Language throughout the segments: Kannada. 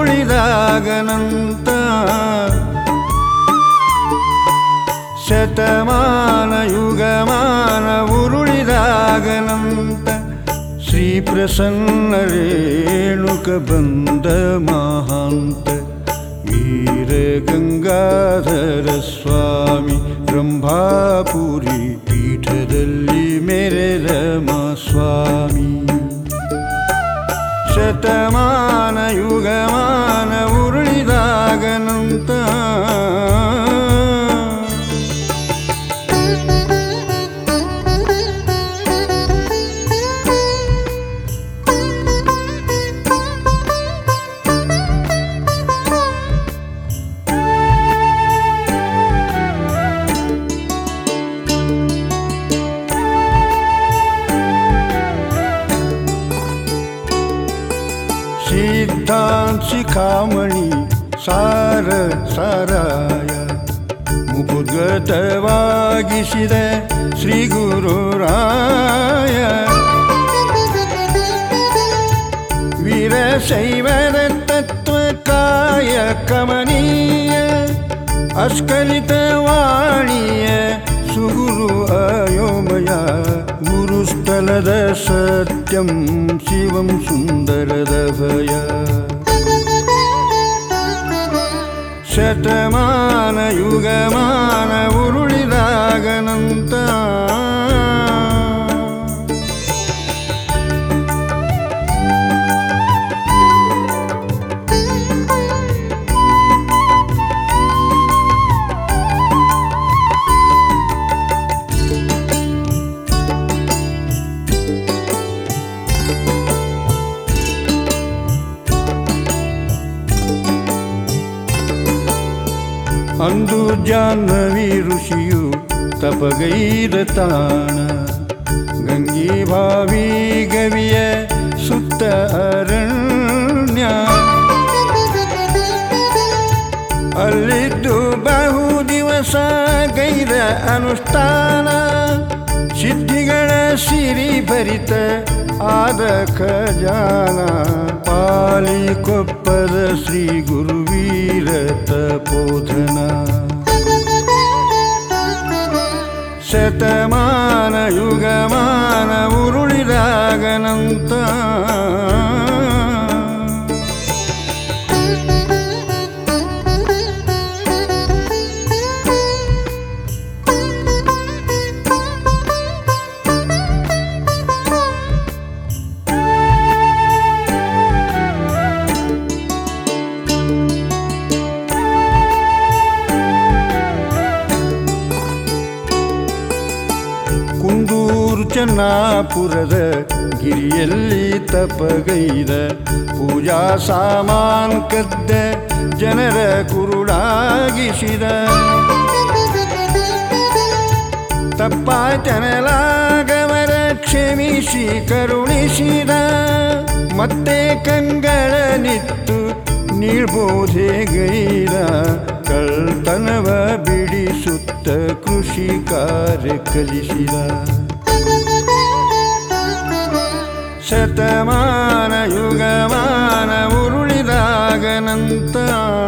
ಉರುಳಿದಾಗನಂತ ಶತಮಾನ ಯುಗಮಾನ ಉರುಳಿದಾಗನಂತ ಶ್ರೀ ಪ್ರಸನ್ನ ರೇಣುಕ ಬಂದ ಮಹಾಂತ ವೀರ ಗಂಗಾಧರ ಸ್ವಾಮಿ ರಂಭಾಪುರಿ ಪೀಠದಲ್ಲಿ ಮೆರೆದ ಸ್ವಾಮಿ ಶತಮಾನ ಯುಗಮಾನ ಉರುಳಿದಾಗನಂತ ಸಿದ್ಧಾಂತ ಶಿಖಾಮಣಿ ಸಾರ ಸಾರಾಯ ಮುಖಗತವಾಗಿಸಿದ ಶ್ರೀ ಗುರುರಾಯ ವೀರಶೈವರ ತತ್ವ ಕಾಯ ಕಮನೀಯ ಅಸ್ಖಲಿತ ವಾಣಿಯ ಸುಗುರು ಅಯೋಮಯ ಗುರುಸ್ಥಲದ ಸತ್ಯಂ ಶಿವಂ ಸುಂದರದ ಭಯ ಶತಮಾನ ಯುಗಮಾನ ಉರುಳಿದಾಗನಂತ ಅಂದು ಜಾಹ್ನವಿ ಋಷಿಯು ತಪಗೈದ ತಾಣ ಗಂಗಿ ಭಾವಿ ಗವಿಯ ಸುತ್ತ ಅರಣ್ಯ ಅಲ್ಲಿದ್ದು ಬಹು ದಿವಸ ಗೈದ ಅನುಷ್ಠಾನ ಸಿದ್ಧಿಗಳ ಸಿರಿ ಭರಿತ ಆದ ಖಜಾನ ಪಾಲಿಕೊಪ್ಪದ ಶ್ರೀ ಗುರುವೀರ ತಪೋಧನ ಶತಮಾನ ಯುಗಮಾನ ಉರುಳಿದಾಗನಂತ ಕುಂದೂರು ಚೆನ್ನಾಪುರದ ಗಿರಿಯಲ್ಲಿ ತಪಗೈದ ಪೂಜಾ ಸಾಮಾನ್ ಕದ್ದ ಜನರ ಕುರುಡಾಗಿಸಿದ ತಪ್ಪಾಯ್ತನಲಾಗವರ ಕ್ಷಮಿಸಿ ಕರುಣಿಸಿದ ಮತ್ತೆ ಕಂಗಳ ನಿತ್ತು ನೀಳ್ಬೋಧೆ ಗೈದ ಕಳ್ತನವ ಬಿಡಿಸುತ್ತ ಕೃಷಿ ಕಾರ್ಯ ಕಲಿಸಿದ ಶತಮಾನ ಯುಗಮಾನ ಉರುಳಿದಾಗನಂತ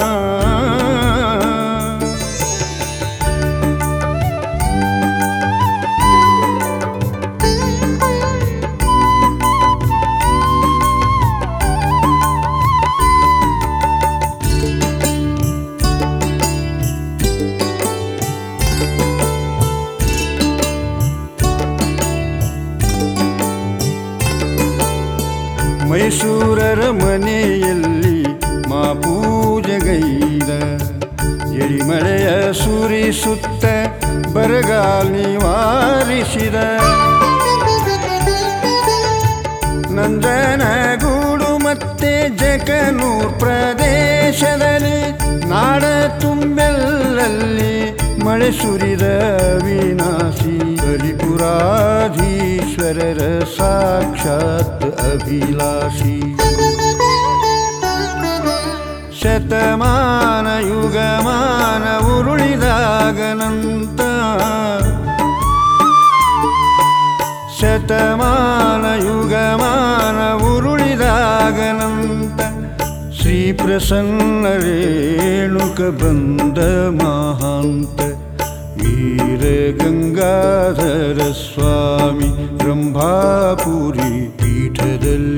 ಮೈಸೂರರ ಮನೆಯಲ್ಲಿ ಮಾಪೂಜೆಗೈದ ಎರಿಮಳೆಯ ಸುರಿಸುತ್ತ ಬರಗಾಲ ನಿವಾರಿಸಿದ ನಂದನಗೂಡು ಮತ್ತೆ ಜಕನೂರ್ ಪ್ರದೇಶದಲ್ಲಿ ನಾಡ ತುಂಬೆಲ್ಲಲ್ಲಿ ಮಳೆ ಸುರಿದ ವಿನಾಶಿ ಬಲಿಪುರಾಧೀಶ್ವರರ ಸಾಕ್ಷಾತ್ ಅಭಿಲಾಷಿ ಶತಮಾನ ಯುಗಮಾನ ಉರುಳಿದಾಗನಂತ ಶತಮಾನ ಯುಗಮಾನ ಉರುಳಿದಾಗನಂತ ಶ್ರೀ ಪ್ರಸನ್ನ ರೇಣುಕ ಬಂದ ಮಹಾಂತ ವೀರ ಗಂಗಾಧರ ಸ್ವಾಮಿ ರಂಭಾಪುರಿ ಪೀಠದಲ್ಲಿ